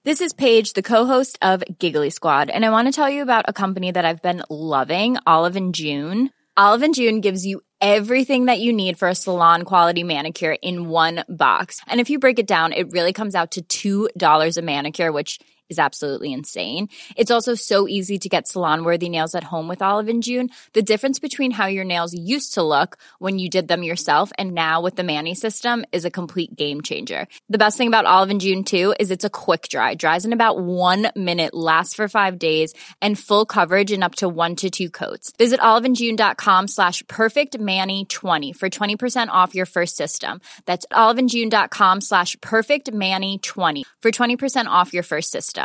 This is Paige, the co-host of Giggly Squad, and I want to tell you about a company that I've been loving, Olive & June. Olive & June gives you everything that you need for a salon-quality manicure in one box. And if you break it down, it really comes out to $2 a manicure, which is absolutely insane. It's also so easy to get salon-worthy nails at home with Olive & June. The difference between how your nails used to look when you did them yourself and now with the Mani system is a complete game changer. The best thing about Olive & June, too, is it's a quick dry. Dries in about 1 minute, lasts for 5 days, and full coverage in up to 1 to 2 coats. Visit oliveandjune.com/perfectmani20 for 20% off your first system. That's oliveandjune.com/perfectmani20 for 20% off your first system.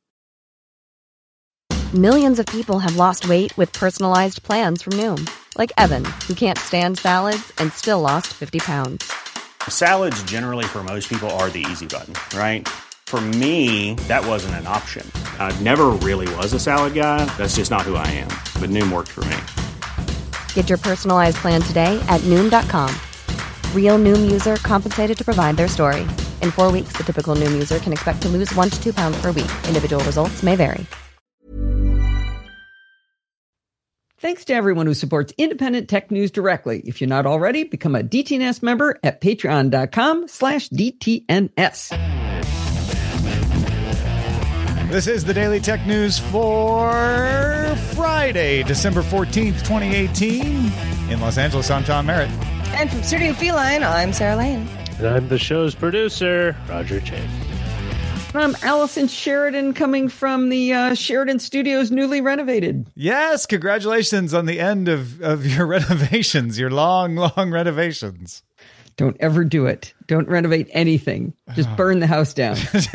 Millions of people have lost weight with personalized plans from Noom. Like Evan, who can't stand salads and still lost 50 pounds. Salads generally for most people are the easy button, right? For me, that wasn't an option. I never really was a salad guy. That's just not who I am. But Noom worked for me. Get your personalized plan today at Noom.com. Real Noom user compensated to provide their story. In 4 weeks, the typical Noom user can expect to lose 1 to 2 pounds per week. Individual results may vary. Thanks to everyone who supports independent tech news directly. If you're not already, become a DTNS member at patreon.com/DTNS. This is the Daily Tech News for Friday, December 14th, 2018. In Los Angeles, I'm Tom Merritt. And from Studio Feline, I'm Sarah Lane. And I'm the show's producer, Roger Chang. I'm Allison Sheridan, coming from the Sheridan Studios, newly renovated. Yes, congratulations on the end of your renovations, your long renovations. Don't ever do it. Don't renovate anything. Just burn the house down.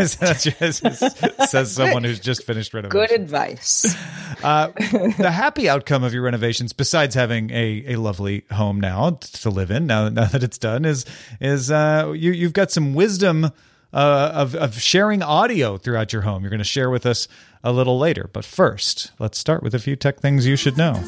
Says someone who's just finished renovation. Good advice. The happy outcome of your renovations, besides having a lovely home now to live in, now that it's done, is you've got some wisdom of sharing audio throughout your home. You're going to share with us a little later. But first, let's start with a few tech things you should know.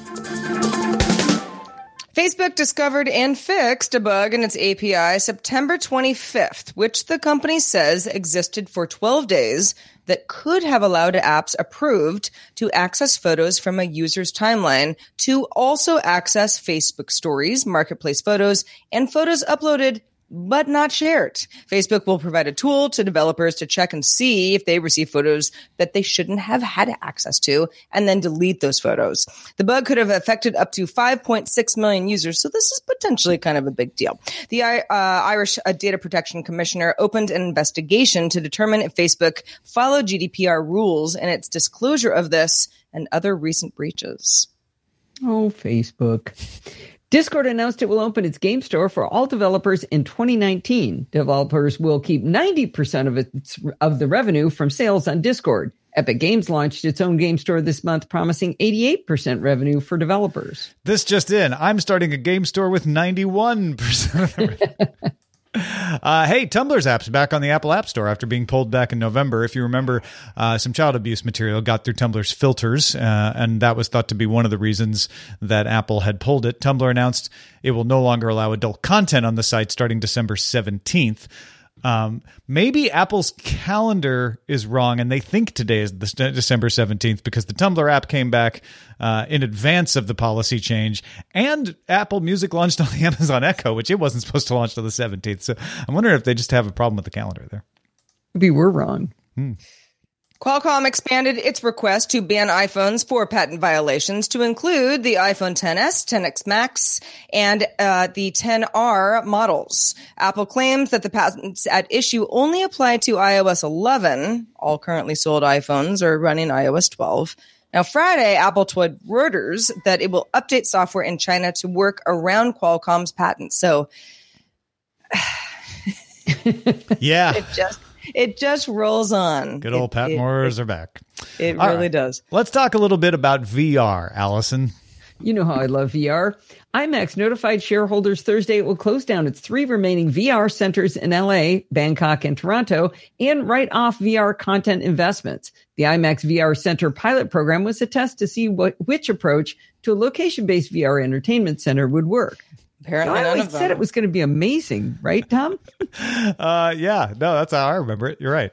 Facebook discovered and fixed a bug in its API September 25th, which the company says existed for 12 days that could have allowed apps approved to access photos from a user's timeline to also access Facebook stories, marketplace photos, and photos uploaded but not shared. Facebook will provide a tool to developers to check and see if they receive photos that they shouldn't have had access to, and then delete those photos. The bug could have affected up to 5.6 million users, so this is potentially kind of a big deal. The Irish Data Protection Commissioner opened an investigation to determine if Facebook followed GDPR rules in its disclosure of this and other recent breaches. Oh, Facebook. Discord announced it will open its game store for all developers in 2019. Developers will keep 90% of the revenue from sales on Discord. Epic Games launched its own game store this month, promising 88% revenue for developers. This just in. I'm starting a game store with 91% of the revenue. Hey, Tumblr's app's back on the Apple App Store after being pulled back in November. If you remember, some child abuse material got through Tumblr's filters, and that was thought to be one of the reasons that Apple had pulled it. Tumblr announced it will no longer allow adult content on the site starting December 17th. Maybe Apple's calendar is wrong and they think today is December 17th because the Tumblr app came back in advance of the policy change, and Apple Music launched on the Amazon Echo, which it wasn't supposed to launch till the 17th. So I'm wondering if they just have a problem with the calendar there. Maybe we're wrong. Qualcomm expanded its request to ban iPhones for patent violations to include the iPhone XS, XS Max, and the XR models. Apple claims that the patents at issue only apply to iOS 11. All currently sold iPhones are running iOS 12. Now, Friday, Apple told Reuters that it will update software in China to work around Qualcomm's patents. So, yeah. It just rolls on. Good old patent wars are back. It really does. Let's talk a little bit about VR, Allison. You know how I love VR. IMAX notified shareholders Thursday it will close down its 3 remaining VR centers in LA, Bangkok, and Toronto, and write off VR content investments. The IMAX VR Center pilot program was a test to see which approach to a location-based VR entertainment center would work. Apparently, I none always of them. said it was going to be amazing, right, Tom? Yeah, no, that's how I remember it. You're right.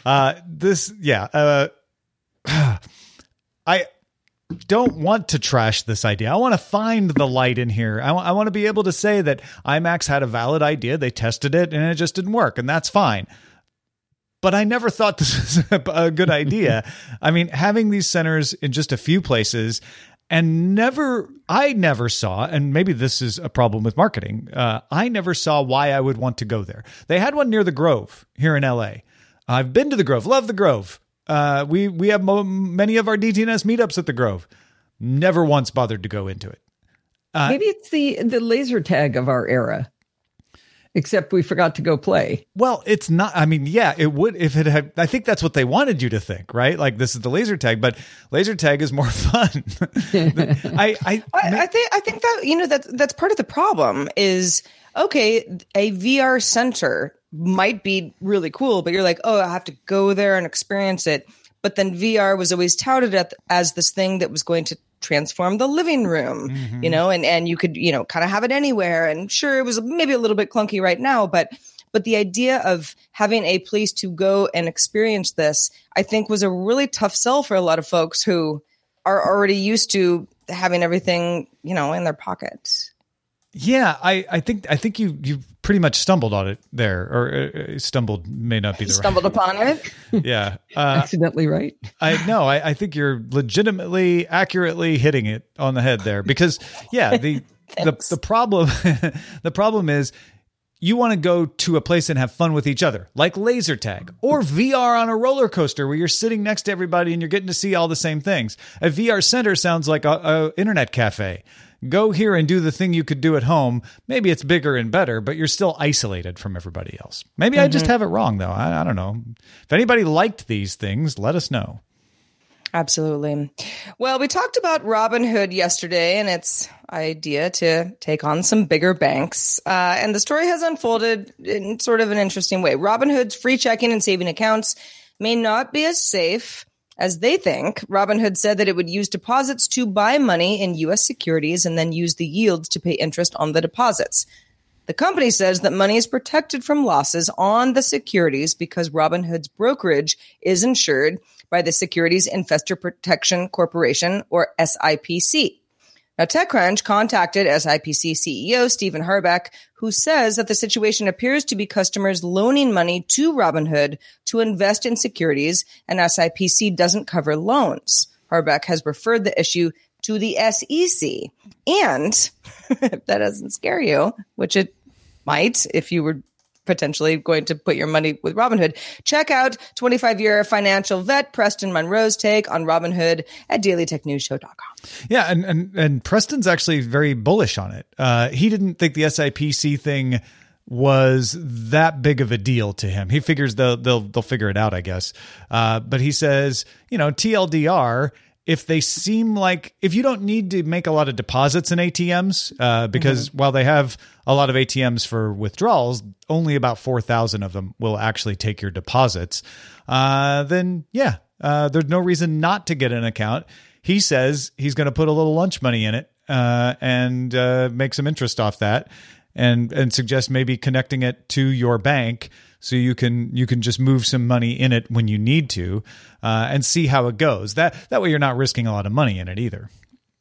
I don't want to trash this idea. I want to find the light in here. I want to be able to say that IMAX had a valid idea. They tested it and it just didn't work, and that's fine. But I never thought this was a good idea. I mean, having these centers in just a few places, and I never saw, and maybe this is a problem with marketing, I never saw why I would want to go there. They had one near the Grove here in LA. I've been to the Grove, love the Grove. We have many of our DTNS meetups at the Grove. Never once bothered to go into it. Maybe it's the laser tag of our era. Except we forgot to go play. Well, it's not. I mean, yeah, it would if it had. I think that's what they wanted you to think, right? Like this is the laser tag, but laser tag is more fun. I think that that's part of the problem. Is okay, a VR center might be really cool, but you're like, oh, I have to go there and experience it. But then VR was always touted as this thing that was going to transform the living room, and you could, kind of have it anywhere. And sure, it was maybe a little bit clunky right now, but the idea of having a place to go and experience this, I think was a really tough sell for a lot of folks who are already used to having everything, in their pockets. Yeah, I think you pretty much stumbled on it there, or stumbled may not be the stumbled right. upon it. Yeah, accidentally right. I think you're legitimately accurately hitting it on the head there, because the problem is you want to go to a place and have fun with each other, like laser tag or VR on a roller coaster where you're sitting next to everybody and you're getting to see all the same things. A VR center sounds like a internet cafe. Go here and do the thing you could do at home. Maybe it's bigger and better, but you're still isolated from everybody else. Maybe I just have it wrong, though. I don't know. If anybody liked these things, let us know. Absolutely. Well, we talked about Robinhood yesterday and its idea to take on some bigger banks. And the story has unfolded in sort of an interesting way. Robinhood's free checking and saving accounts may not be as safe as they think. Robinhood said that it would use deposits to buy money in U.S. securities and then use the yields to pay interest on the deposits. The company says that money is protected from losses on the securities because Robinhood's brokerage is insured by the Securities Investor Protection Corporation, or SIPC. Now, TechCrunch contacted SIPC CEO Stephen Harbeck, who says that the situation appears to be customers loaning money to Robinhood to invest in securities, and SIPC doesn't cover loans. Harbeck has referred the issue to the SEC. And if that doesn't scare you, which it might if you were potentially going to put your money with Robinhood, check out 25-year financial vet Preston Monroe's take on Robinhood at dailytechnewsshow.com. Yeah, and Preston's actually very bullish on it. He didn't think the SIPC thing was that big of a deal to him. He figures they'll figure it out, I guess. But he says, TLDR, if they seem like, if you don't need to make a lot of deposits in ATMs, because while they have a lot of ATMs for withdrawals, only about 4,000 of them will actually take your deposits. Then there's no reason not to get an account. He says he's going to put a little lunch money in it and make some interest off that, and suggest maybe connecting it to your bank so you can just move some money in it when you need to, and see how it goes. That way you're not risking a lot of money in it either.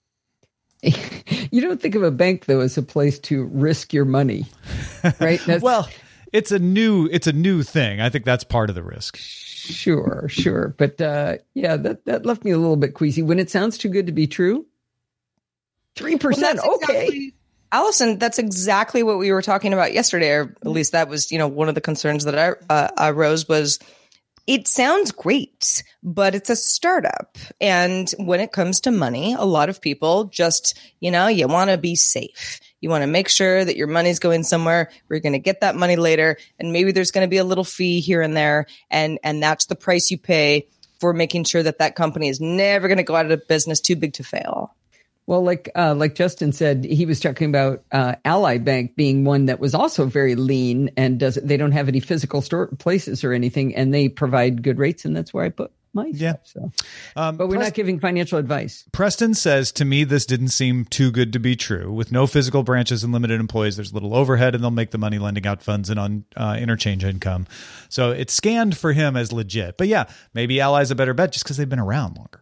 You don't think of a bank though as a place to risk your money, right? Well, it's a new thing. I think that's part of the risk. Sure. But that left me a little bit queasy. When it sounds too good to be true, 3%, okay. Allison, that's exactly what we were talking about yesterday, or at least that was, one of the concerns that I rose was, it sounds great, but it's a startup. And when it comes to money, a lot of people just, you want to be safe. You want to make sure that your money's going somewhere where you're going to get that money later. And maybe there's going to be a little fee here and there. And that's the price you pay for making sure that company is never going to go out of business, too big to fail. Well, like Justin said, he was talking about Ally Bank being one that was also very lean and they don't have any physical store places or anything, and they provide good rates, and that's where I put my Yeah. stuff. So, but we're not giving financial advice. Preston says, to me, this didn't seem too good to be true. With no physical branches and limited employees, there's little overhead, and they'll make the money lending out funds and on interchange income. So it's scanned for him as legit. But yeah, maybe Ally's a better bet just because they've been around longer.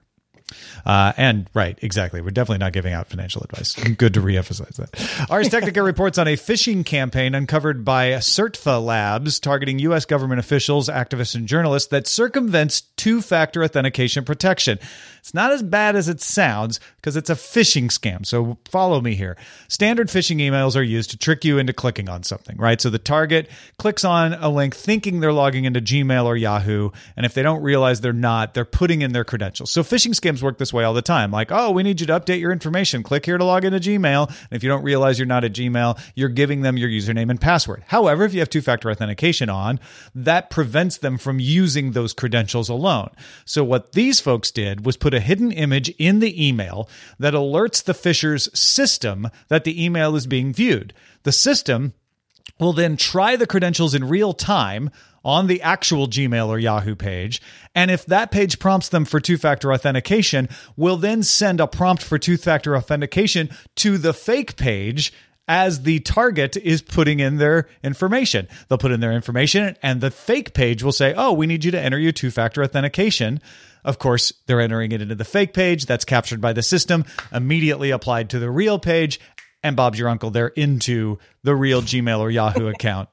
And right, exactly. We're definitely not giving out financial advice. Good to reemphasize that. Ars Technica reports on a phishing campaign uncovered by CertFA Labs targeting U.S. government officials, activists, and journalists that circumvents two-factor authentication protection. It's not as bad as it sounds because it's a phishing scam. So follow me here. Standard phishing emails are used to trick you into clicking on something, right? So the target clicks on a link thinking they're logging into Gmail or Yahoo, and if they don't realize they're not, they're putting in their credentials. So phishing scams work this way all the time. Like, oh, we need you to update your information. Click here to log into Gmail. And if you don't realize you're not at Gmail, you're giving them your username and password. However, if you have two-factor authentication on, that prevents them from using those credentials alone. So what these folks did was put a hidden image in the email that alerts the phisher's system that the email is being viewed. The system will then try the credentials in real time on the actual Gmail or Yahoo page. And if that page prompts them for two-factor authentication, we'll then send a prompt for two-factor authentication to the fake page as the target is putting in their information. They'll put in their information and the fake page will say, oh, we need you to enter your two-factor authentication. Of course, they're entering it into the fake page. That's captured by the system, immediately applied to the real page. And Bob's your uncle, they're into the real Gmail or Yahoo account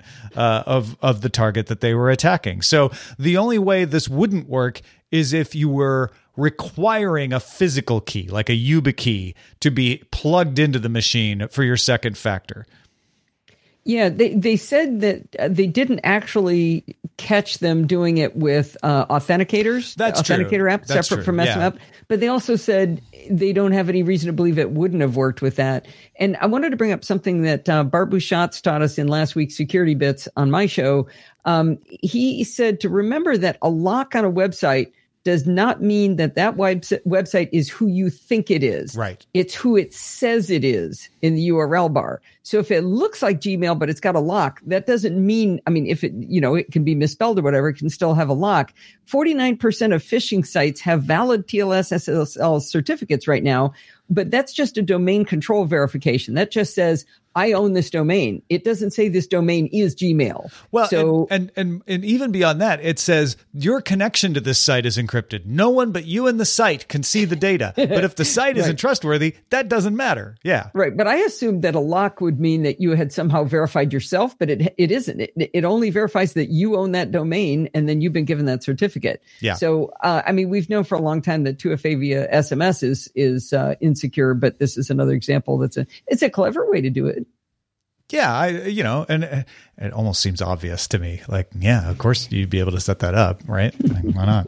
of the target that they were attacking. So the only way this wouldn't work is if you were requiring a physical key, like a YubiKey, to be plugged into the machine for your second factor. Yeah, they said that they didn't actually catch them doing it with authenticators. That's Authenticator true. app, That's separate true. from SMAP. But they also said they don't have any reason to believe it wouldn't have worked with that. And I wanted to bring up something that Bart Buchatz taught us in last week's Security Bits on my show. He said to remember that a lock on a website does not mean that website is who you think it is. Right. It's who it says it is in the URL bar. So if it looks like Gmail, but it's got a lock, that doesn't mean, I mean, if it, it can be misspelled or whatever, it can still have a lock. 49% of phishing sites have valid TLS SSL certificates right now, but that's just a domain control verification. That just says, I own this domain. It doesn't say this domain is Gmail. Well, so, and even beyond that, it says your connection to this site is encrypted. No one but you and the site can see the data. But if the site isn't trustworthy, that doesn't matter. Yeah. Right. But I assumed that a lock would mean that you had somehow verified yourself, but it isn't. It only verifies that you own that domain and then you've been given that certificate. Yeah. So, we've known for a long time that 2FA via SMS is insecure, but this is another example it's a clever way to do it. Yeah, and it almost seems obvious to me. Like, yeah, of course you'd be able to set that up, right? Like, why not?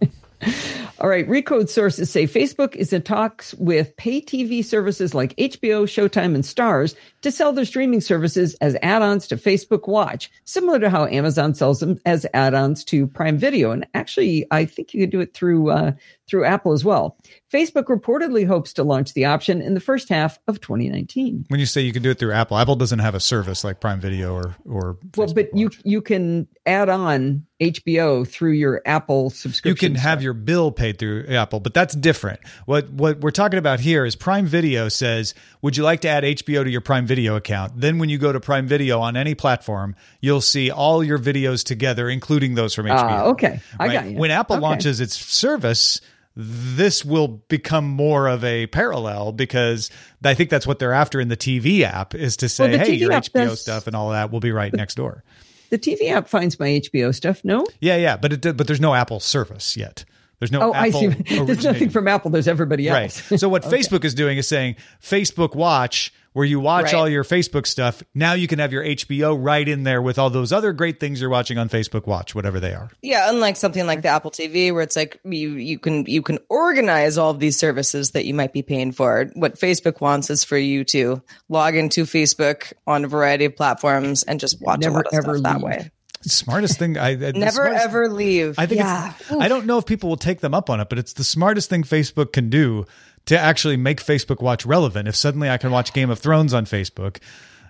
All right. Recode sources say Facebook is in talks with pay TV services like HBO, Showtime, and Starz to sell their streaming services as add-ons to Facebook Watch, similar to how Amazon sells them as add-ons to Prime Video. And actually, I think you could do it through Apple as well. Facebook reportedly hopes to launch the option in the first half of 2019. When you say you can do it through Apple doesn't have a service like Prime Video or well, but Watch. you can add on HBO through your Apple subscription. You can have your bill paid through Apple, but that's different. What we're talking about here is Prime Video says, would you like to add HBO to your Prime Video account? Then when you go to Prime Video on any platform, you'll see all your videos together, including those from HBO. Okay. I got you. When Apple Okay. launches its service, this will become more of a parallel because I think that's what they're after in the TV app is to say, Well, the hey, TV your app HBO does- stuff and all of that will be right next door. The TV app finds my HBO stuff, no? Yeah, but there's no Apple service yet. There's no I Apple see. There's nothing originating. from Apple. There's everybody Right. else. So what Facebook is doing is saying Facebook Watch, where you watch Right. all your Facebook stuff. Now you can have your HBO right in there with all those other great things you're watching on Facebook Watch, whatever they are. Yeah, unlike something like the Apple TV, where it's like you can organize all of these services that you might be paying for. What Facebook wants is for you to log into Facebook on a variety of platforms and just watch a lot of stuff that way. Smartest thing. Never ever leave. I think I don't know if people will take them up on it, but it's the smartest thing Facebook can do to actually make Facebook Watch relevant. If suddenly I can watch Game of Thrones on Facebook,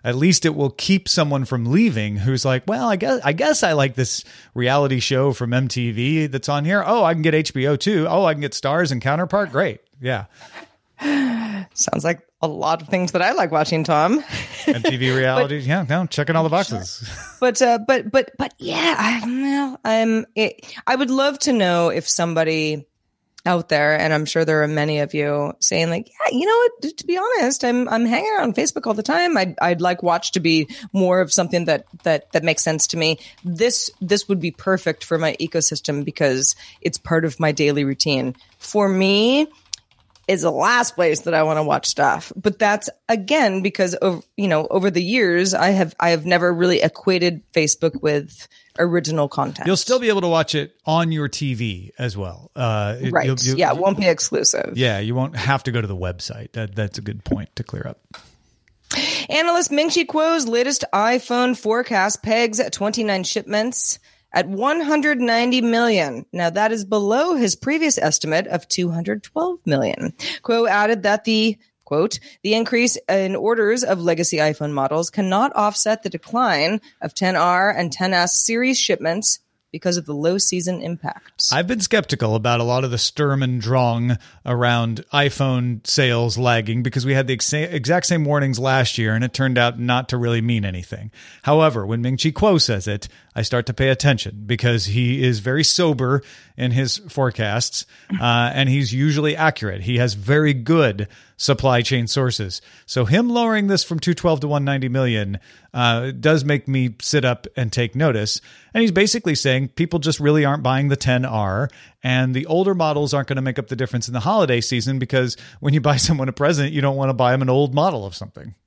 at least it will keep someone from leaving who's like, well, I guess I like this reality show from MTV that's on here. Oh, I can get HBO too. Oh, I can get Stars and Counterpart. Great. Yeah. Sounds like a lot of things that I like watching, Tom. MTV reality. Checking all the boxes. But yeah, I would love to know if somebody out there, and I'm sure there are many of you saying like, yeah, you know what, to be honest, I'm hanging out on Facebook all the time. I'd like watch to be more of something that makes sense to me. This would be perfect for my ecosystem because it's part of my daily routine. For me, is the last place that I want to watch stuff. But that's again because over the years I have never really equated Facebook with original content. You'll still be able to watch it on your TV as well. Right. It won't be exclusive. Yeah, you won't have to go to the website. That's a good point to clear up. Analyst Ming-Chi Kuo's latest iPhone forecast pegs 29 shipments at 190 million. Now, that is below his previous estimate of 212 million. Kuo added that the increase in orders of legacy iPhone models cannot offset the decline of 10R and 10S series shipments because of the low season impacts. I've been skeptical about a lot of the Sturm and Drang around iPhone sales lagging because we had the exact same warnings last year and it turned out not to really mean anything. However, when Ming-Chi Kuo says it, I start to pay attention because he is very sober in his forecasts and he's usually accurate. He has very good supply chain sources. So him lowering this from 212 to 190 million does make me sit up and take notice. And he's basically saying people just really aren't buying the 10R and the older models aren't going to make up the difference in the holiday season because when you buy someone a present, you don't want to buy them an old model of something.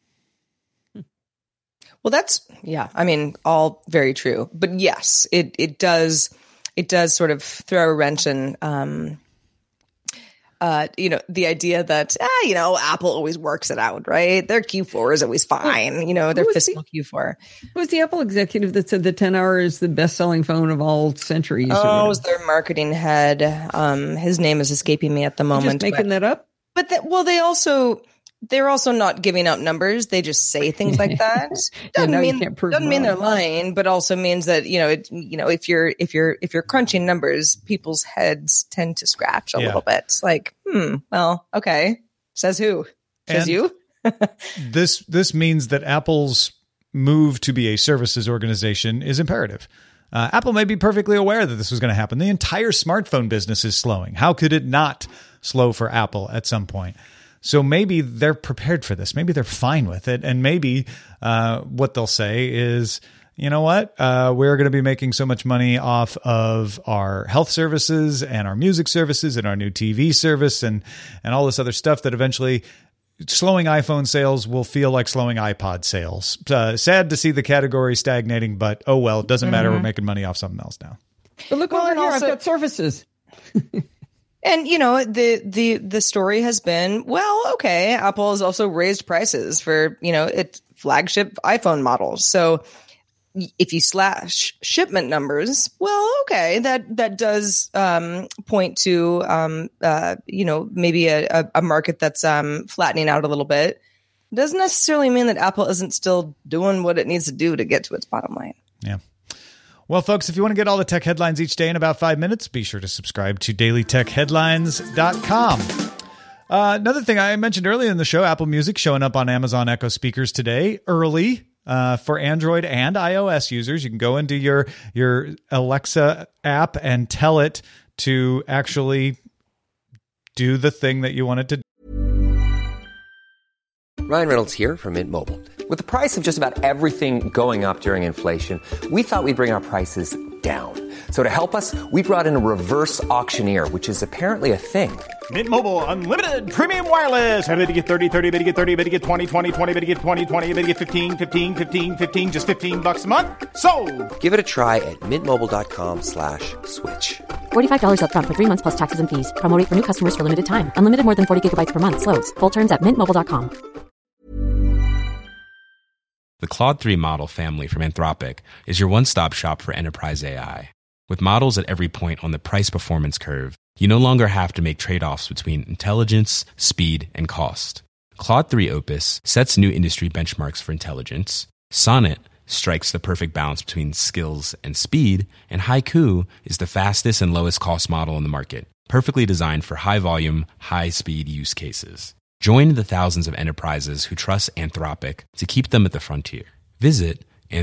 Well, all very true. But yes, it does sort of throw a wrench in, the idea that, Apple always works it out, right? Their Q4 is always fine, their fiscal Q4. Who was the Apple executive that said the 10R is the best-selling phone of all centuries? Oh, it was their marketing head. His name is escaping me at the moment. Just making that up? But they're also not giving out numbers. They just say things like that. Doesn't mean they're lying, but also means that if you're crunching numbers, people's heads tend to scratch a little bit. It's like, well, okay. Says who? Says you? This means that Apple's move to be a services organization is imperative. Apple may be perfectly aware that this was going to happen. The entire smartphone business is slowing. How could it not slow for Apple at some point? So maybe they're prepared for this. Maybe they're fine with it. And maybe what they'll say is, you know what? We're going to be making so much money off of our health services and our music services and our new TV service and all this other stuff that eventually slowing iPhone sales will feel like slowing iPod sales. Sad to see the category stagnating, but oh well, it doesn't matter. We're making money off something else now. But look over here, I've got services. And, the story has been, well, okay, Apple has also raised prices for, its flagship iPhone models. So if you slash shipment numbers, well, okay, that does point to, maybe a market that's flattening out a little bit. It doesn't necessarily mean that Apple isn't still doing what it needs to do to get to its bottom line. Yeah. Well, folks, if you want to get all the tech headlines each day in about 5 minutes, be sure to subscribe to dailytechheadlines.com. Another thing I mentioned earlier in the show, Apple Music showing up on Amazon Echo speakers today, early for Android and iOS users. You can go into your Alexa app and tell it to actually do the thing that you want it to do. Ryan Reynolds here from Mint Mobile. With the price of just about everything going up during inflation, we thought we'd bring our prices down. So to help us, we brought in a reverse auctioneer, which is apparently a thing. Mint Mobile Unlimited Premium Wireless. How to get 30, 30, bit to get 30, bit to get 20, 20, 20, bit to get 20, 20, bit to get 15, 15, 15, 15, just $15 a month? Sold! Give it a try at mintmobile.com/switch. $45 up front for 3 months plus taxes and fees. Promo rate for new customers for limited time. Unlimited more than 40 gigabytes per month. Slows full terms at mintmobile.com. The Claude 3 model family from Anthropic is your one-stop shop for enterprise AI. With models at every point on the price-performance curve, you no longer have to make trade-offs between intelligence, speed, and cost. Claude 3 Opus sets new industry benchmarks for intelligence. Sonnet strikes the perfect balance between skills and speed. And Haiku is the fastest and lowest cost model in the market, perfectly designed for high volume, high speed use cases. Join the thousands of enterprises who trust Anthropic to keep them at the frontier. Visit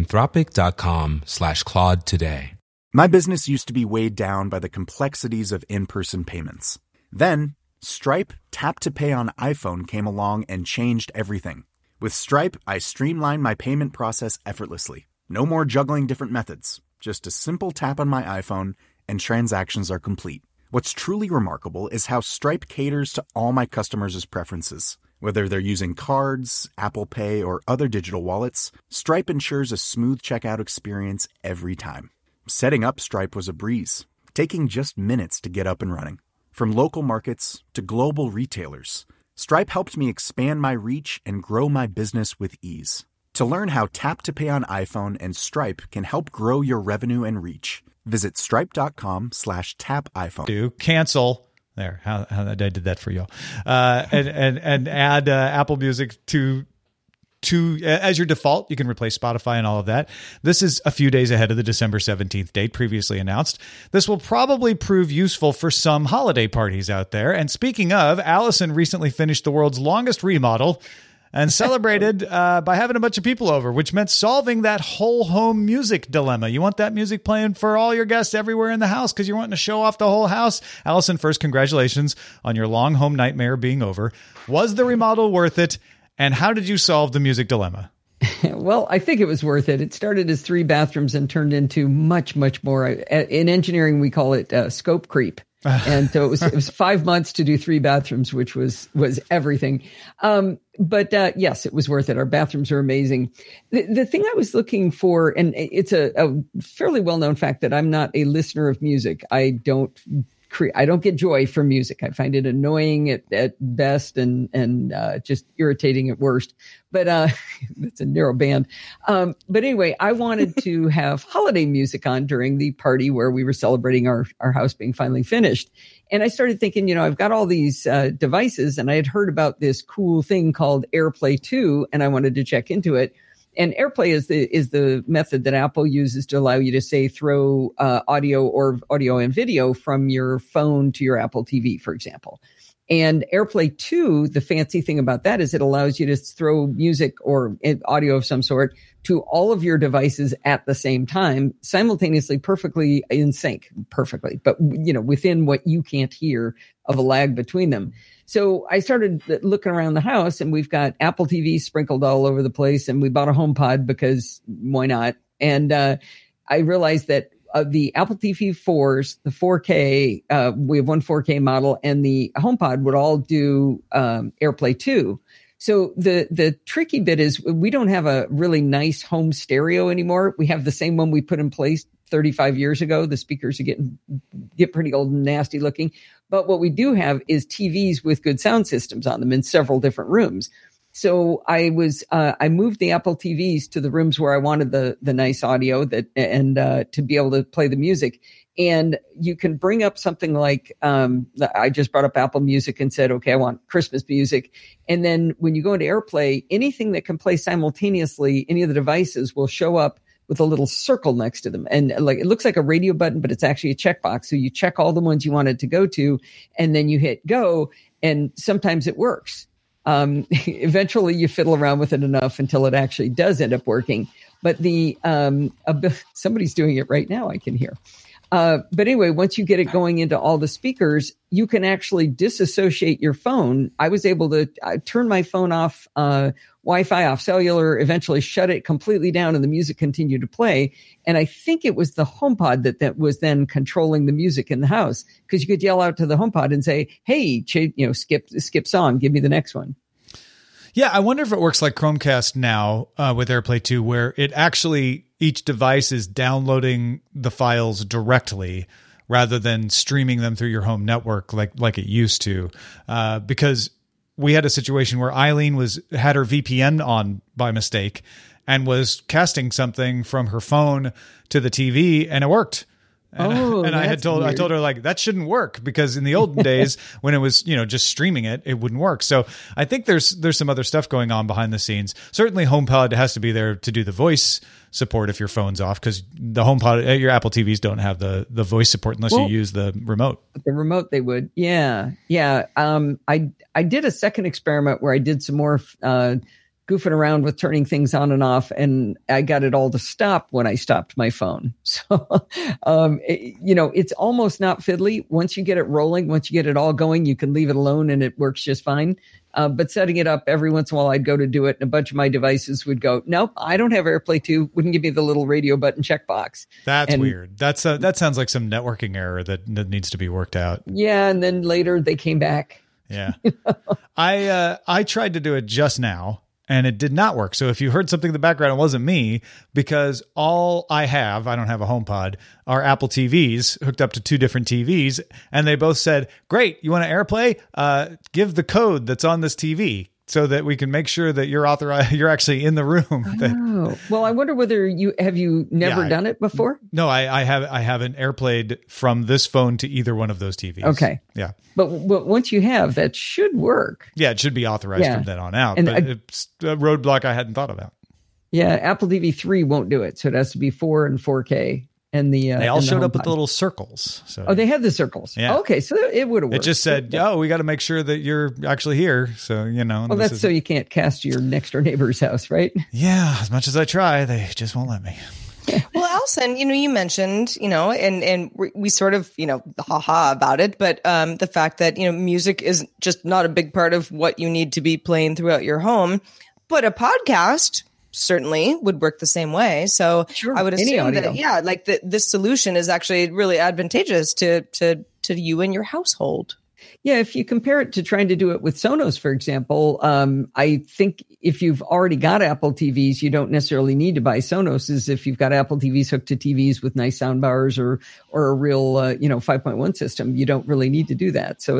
anthropic.com/Claude today. My business used to be weighed down by the complexities of in-person payments. Then, Stripe Tap to Pay on iPhone came along and changed everything. With Stripe, I streamlined my payment process effortlessly. No more juggling different methods. Just a simple tap on my iPhone and transactions are complete. What's truly remarkable is how Stripe caters to all my customers' preferences. Whether they're using cards, Apple Pay, or other digital wallets, Stripe ensures a smooth checkout experience every time. Setting up Stripe was a breeze, taking just minutes to get up and running. From local markets to global retailers, Stripe helped me expand my reach and grow my business with ease. To learn how Tap to Pay on iPhone and Stripe can help grow your revenue and reach, visit stripe.com/tapiphone. Do cancel there. How I did that for you. And add Apple Music to as your default. You can replace Spotify and all of that. This is a few days ahead of the December 17th date previously announced. This will probably prove useful for some holiday parties out there. And speaking of, Allison recently finished the world's longest remodel and celebrated by having a bunch of people over, which meant solving that whole home music dilemma. You want that music playing for all your guests everywhere in the house because you're wanting to show off the whole house. Allison, first, congratulations on your long home nightmare being over. Was the remodel worth it? And how did you solve the music dilemma? Well, I think it was worth it. It started as 3 bathrooms and turned into much, much more. In engineering, we call it scope creep. And so it was 5 months to do 3 bathrooms, which was everything. But yes, it was worth it. Our bathrooms are amazing. The thing I was looking for, and it's a fairly well-known fact that I'm not a listener of music. I don't get joy from music. I find it annoying at best and just irritating at worst. But it's a narrow band. But anyway, I wanted to have holiday music on during the party where we were celebrating our house being finally finished. And I started thinking, I've got all these devices, and I had heard about this cool thing called AirPlay 2, and I wanted to check into it. And AirPlay is the method that Apple uses to allow you to, say, throw audio and video from your phone to your Apple TV, for example. And AirPlay 2, the fancy thing about that is it allows you to throw music or audio of some sort to all of your devices at the same time, simultaneously, perfectly in sync, but within what you can't hear of a lag between them. So I started looking around the house, and we've got Apple TV sprinkled all over the place, and we bought a HomePod because why not? And I realized that the Apple TV 4s, the 4K, we have one 4K model, and the HomePod would all do AirPlay 2. So the tricky bit is we don't have a really nice home stereo anymore. We have the same one we put in place 35 years ago. The speakers get pretty old and nasty looking. But what we do have is TVs with good sound systems on them in several different rooms. So I moved the Apple TVs to the rooms where I wanted the nice audio and to be able to play the music. And you can bring up something like, I just brought up Apple Music and said, okay, I want Christmas music. And then when you go into AirPlay, anything that can play simultaneously, any of the devices will show up with a little circle next to them. And like, it looks like a radio button, but it's actually a checkbox. So you check all the ones you wanted to go to, and then you hit go. And sometimes it works. Eventually you fiddle around with it enough until it actually does end up working. But somebody's doing it right now, I can hear. But anyway, once you get it going into all the speakers, you can actually disassociate your phone. I was able to turn my phone off, Wi-Fi, off cellular, eventually shut it completely down, and the music continued to play. And I think it was the HomePod that was then controlling the music in the house, because you could yell out to the HomePod and say, hey, skip song, give me the next one. Yeah, I wonder if it works like Chromecast now with AirPlay 2, where it actually, each device is downloading the files directly rather than streaming them through your home network like it used to. Because we had a situation where Eileen had her VPN on by mistake and was casting something from her phone to the TV, and it worked. And I told her like that shouldn't work because in the olden days when it was, just streaming it wouldn't work. So I think there's some other stuff going on behind the scenes. Certainly HomePod has to be there to do the voice support if your phone's off, because the HomePod, your Apple TVs don't have the voice support unless you use the remote. The remote they would. Yeah. I did a second experiment where I did some more goofing around with turning things on and off, and I got it all to stop when I stopped my phone. So, it's almost not fiddly. Once you get it rolling, once you get it all going, you can leave it alone and it works just fine. But setting it up every once in a while, I'd go to do it, and a bunch of my devices would go, nope, I don't have AirPlay 2. Wouldn't give me the little radio button checkbox. That's weird. That sounds like some networking error that needs to be worked out. Yeah, and then later they came back. Yeah. I tried to do it just now, and it did not work. So if you heard something in the background, it wasn't me, because all I don't have a HomePod, are Apple TVs hooked up to two different TVs. And they both said, great, you want to AirPlay? Give the code that's on this TV so that we can make sure that you're authorized. You're actually in the room. Well, I wonder whether you never done it before? No, I haven't AirPlayed from this phone to either one of those TVs. Okay. Yeah. But once you have, that should work. Yeah, it should be authorized from then on out. And it's a roadblock I hadn't thought about. Yeah, Apple TV 3 won't do it. So it has to be 4 and 4K. And they all showed up with the little circles. So they had the circles. Yeah. Okay, so it would have worked. It just said, we got to make sure that you're actually here. So, Well, that's so you can't cast to your next door neighbor's house, right? Yeah, as much as I try, they just won't let me. Well, Allison, you mentioned, and we sort of, haha about it, but the fact that, music is just not a big part of what you need to be playing throughout your home, but a podcast certainly would work the same way. So sure, I would assume that, this solution is actually really advantageous to you and your household. Yeah, if you compare it to trying to do it with Sonos, for example, I think if you've already got Apple TVs, you don't necessarily need to buy Sonos's. If you've got Apple TVs hooked to TVs with nice sound bars or a real 5.1 system, you don't really need to do that. So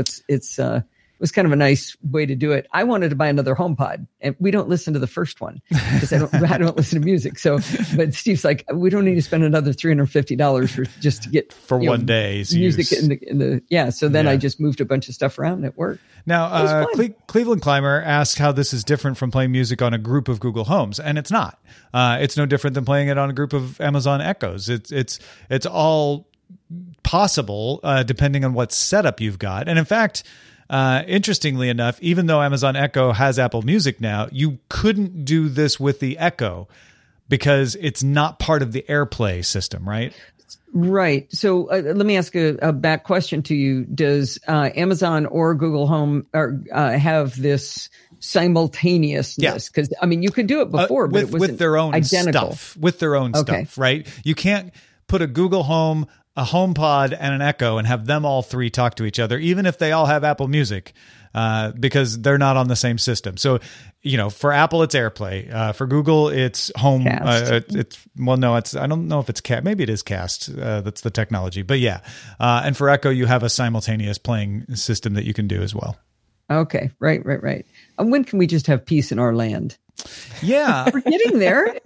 it was kind of a nice way to do it. I wanted to buy another HomePod, and we don't listen to the first one because I don't listen to music. So, but Steve's like, we don't need to spend another $350 just to get for one day's music use. in the. Yeah. So then I just moved a bunch of stuff around and it worked. Now, Cleveland Climber asked how this is different from playing music on a group of Google Homes, and it's not. It's no different than playing it on a group of Amazon Echoes. It's all possible depending on what setup you've got, and in fact. Interestingly enough, even though Amazon Echo has Apple Music now, you couldn't do this with the Echo because it's not part of the AirPlay system, right? Right. So let me ask a back question to you. Does Amazon or Google Home have this simultaneousness? Because you could do it before, but it was with their own identical stuff. With their own stuff, right? You can't put a Google Home, a HomePod, and an Echo and have them all three talk to each other, even if they all have Apple Music, because they're not on the same system. So, for Apple, it's AirPlay. For Google, it's Home. I don't know if it's Cast. Maybe it is Cast. That's the technology. But yeah. And for Echo, you have a simultaneous playing system that you can do as well. Okay. Right. When can we just have peace in our land? Yeah. We're getting there.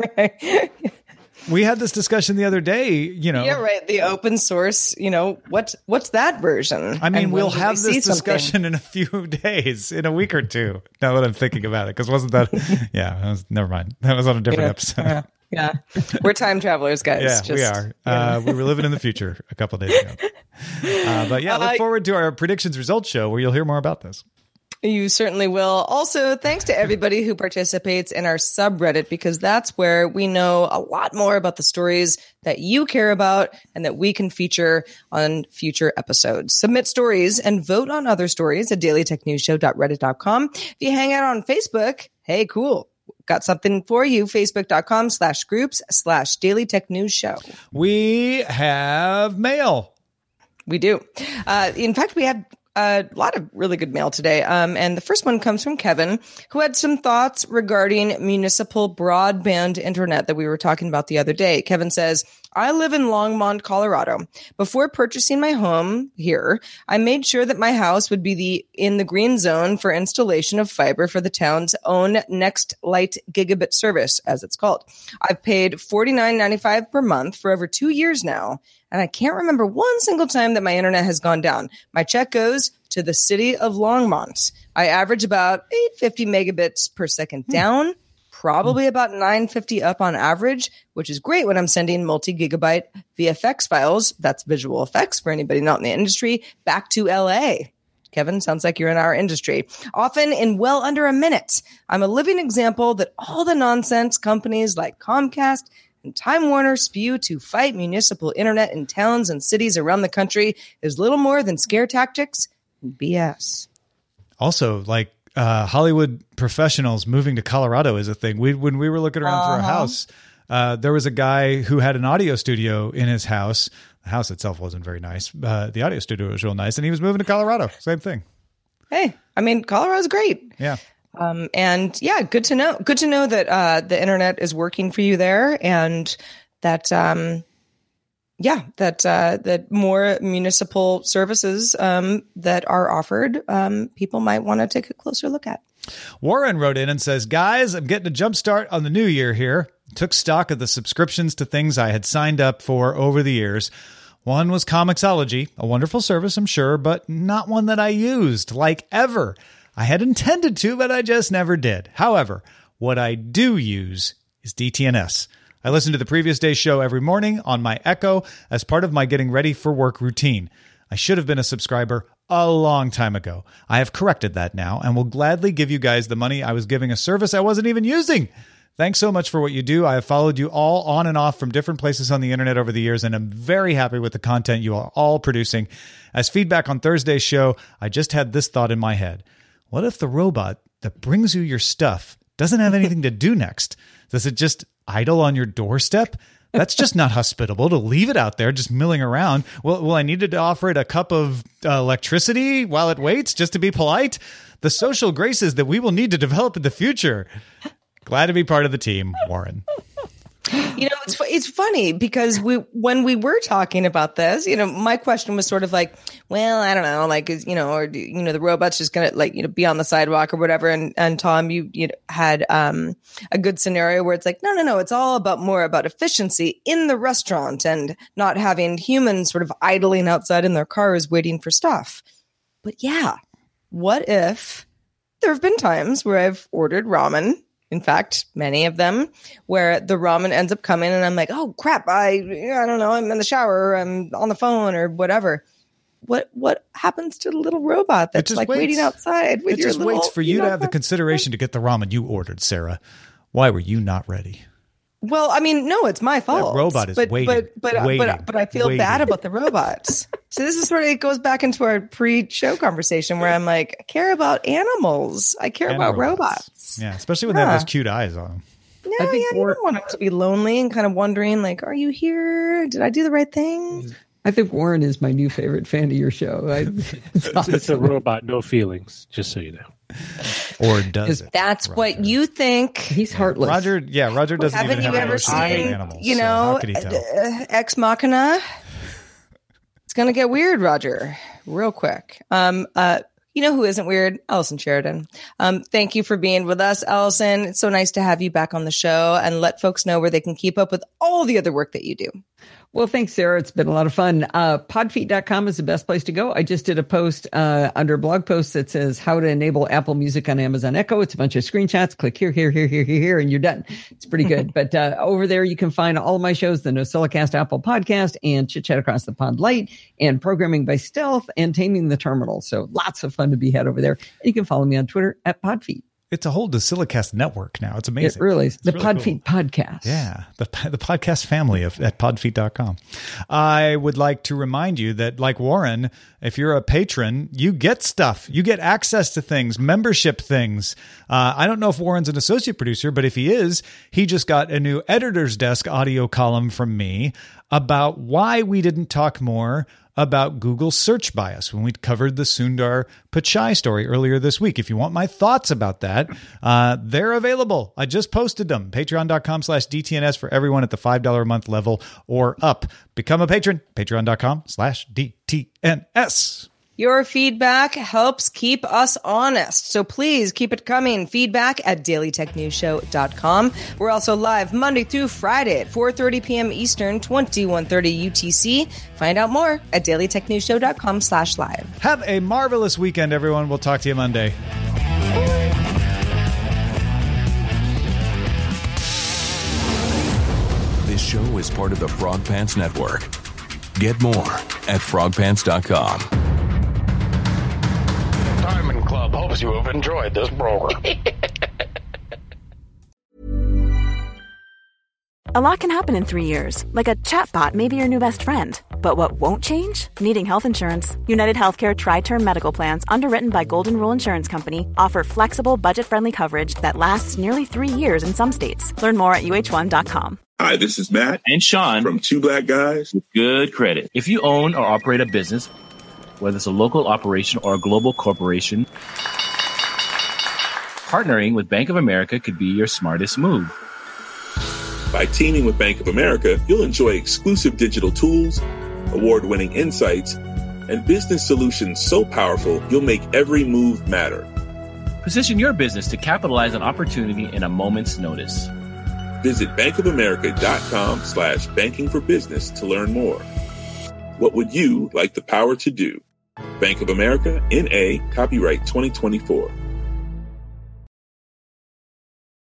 We had this discussion the other day, Yeah, right. The open source, what's that version? We'll have this discussion in a few days, in a week or two, now that I'm thinking about it. Because wasn't that, never mind. That was on a different episode. Yeah. We're time travelers, guys. Yeah, we are. We were living in the future a couple of days ago. But yeah, look forward to our predictions results show where you'll hear more about this. You certainly will. Also, thanks to everybody who participates in our subreddit, because that's where we know a lot more about the stories that you care about and that we can feature on future episodes. Submit stories and vote on other stories at dailytechnewsshow.reddit.com. If you hang out on Facebook, hey, cool. Got something for you. Facebook.com/groups/dailytechnewsshow. We have mail. We do. In fact, we have a lot of really good mail today. And the first one comes from Kevin, who had some thoughts regarding municipal broadband internet that we were talking about the other day. Kevin says, I live in Longmont, Colorado. Before purchasing my home here, I made sure that my house would be in the green zone for installation of fiber for the town's own Next Light Gigabit service, as it's called. I've paid $49.95 per month for over 2 years now, and I can't remember one single time that my internet has gone down. My check goes to the city of Longmont. I average about 850 megabits per second down, probably about 950 up on average, which is great when I'm sending multi-gigabyte VFX files, that's visual effects for anybody not in the industry, back to LA. Kevin, sounds like you're in our industry. Often in well under a minute. I'm a living example that all the nonsense companies like Comcast and Time Warner spew to fight municipal internet in towns and cities around the country is little more than scare tactics and BS. Also, like, Hollywood professionals moving to Colorado is a thing. When we were looking around for a house, there was a guy who had an audio studio in his house. The house itself wasn't very nice. The audio studio was real nice, and he was moving to Colorado. Same thing. Hey, I mean, Colorado's great. Yeah. And yeah, good to know. Good to know that the internet is working for you there, and that that more municipal services that are offered, people might want to take a closer look at. Warren wrote in and says, guys, I'm getting a jump start on the new year here. Took stock of the subscriptions to things I had signed up for over the years. One was Comixology, a wonderful service, I'm sure, but not one that I used, like ever. I had intended to, but I just never did. However, what I do use is DTNS. I listen to the previous day's show every morning on my Echo as part of my getting ready for work routine. I should have been a subscriber a long time ago. I have corrected that now and will gladly give you guys the money I was giving a service I wasn't even using. Thanks so much for what you do. I have followed you all on and off from different places on the internet over the years, and I'm very happy with the content you are all producing. As feedback on Thursday's show, I just had this thought in my head. What if the robot that brings you your stuff doesn't have anything to do next? Does it just idle on your doorstep? That's just not hospitable to leave it out there just milling around. Will I need to offer it a cup of electricity while it waits just to be polite? The social graces that we will need to develop in the future. Glad to be part of the team, Warren. You know, it's funny because when we were talking about this, you know, my question was sort of like, well, I don't know, like, is, you know, or, you know, the robot's just going to, like, you know, be on the sidewalk or whatever. And Tom, you had a good scenario where it's like, no, it's all more about efficiency in the restaurant and not having humans sort of idling outside in their cars waiting for stuff. But yeah, what if there have been times where I've ordered ramen? In fact, many of them where the ramen ends up coming and I'm like, oh crap, I don't know, I'm in the shower, or I'm on the phone or whatever. What happens to the little robot that's like waiting outside with your little... It just waits for you to have the consideration to get the ramen you ordered, Sarah. Why were you not ready? Well, I mean, no, it's my fault. The robot is waiting. But I feel bad about the robots. So this is sort of, it goes back into our pre-show conversation where I'm like, I care about animals. I care about robots. Yeah, especially when they have those cute eyes on them. No, you don't want them to be lonely and kind of wondering, like, are you here? Did I do the right thing? I think Warren is my new favorite fan of your show. It's a robot, no feelings, just so you know. Or does it? That's Roger. What you think. He's heartless. Roger doesn't Haven't even you have ever seen, animals. you know, Ex Machina? It's going to get weird, Roger, real quick. You know who isn't weird? Allison Sheridan. Thank you for being with us, Allison. It's so nice to have you back on the show, and let folks know where they can keep up with all the other work that you do. Well, thanks, Sarah. It's been a lot of fun. Podfeet.com is the best place to go. I just did a post under blog posts that says how to enable Apple Music on Amazon Echo. It's a bunch of screenshots. Click here, and you're done. It's pretty good. But over there, you can find all of my shows, the NosillaCast Apple Podcast and Chit Chat Across the Pond Light and Programming by Stealth and Taming the Terminal. So lots of fun to be had over there. And you can follow me on Twitter at Podfeet. It's a whole NosillaCast network now. It's amazing. It really is. The really Podfeet cool. podcast. Yeah, the podcast family at podfeet.com. I would like to remind you that, like Warren, If you're a patron, you get stuff. You get access to things, membership things. I don't know if Warren's an associate producer, but if he is, he just got a new Editor's Desk audio column from me about why we didn't talk more about Google search bias when we covered the Sundar Pichai story earlier this week. If you want my thoughts about that, they're available. I just posted them. Patreon.com/DTNS for everyone at the $5 a month level or up. Become a patron. Patreon.com/DTNS. Your feedback helps keep us honest, so please keep it coming. Feedback at dailytechnewsshow.com. We're also live Monday through Friday at 4:30 p.m. Eastern, 21:30 UTC. Find out more at dailytechnewsshow.com/live. Have a marvelous weekend, everyone. We'll talk to you Monday. This show is part of the Frog Pants Network. Get more at frogpants.com. Diamond Club hopes you have enjoyed this program. A lot can happen in 3 years, like a chatbot may be your new best friend. But what won't change? Needing health insurance. United Healthcare Tri-Term Medical Plans, underwritten by Golden Rule Insurance Company, offer flexible, budget-friendly coverage that lasts nearly 3 years in some states. Learn more at uh1.com. Hi, this is Matt and Sean from Two Black Guys with Good Credit. If you own or operate a business, whether it's a local operation or a global corporation, partnering with Bank of America could be your smartest move. By teaming with Bank of America, you'll enjoy exclusive digital tools, award-winning insights, and business solutions so powerful you'll make every move matter. Position your business to capitalize on opportunity in a moment's notice. Visit bankofamerica.com/banking for business to learn more. What would you like the power to do? Bank of America, N.A., copyright 2024.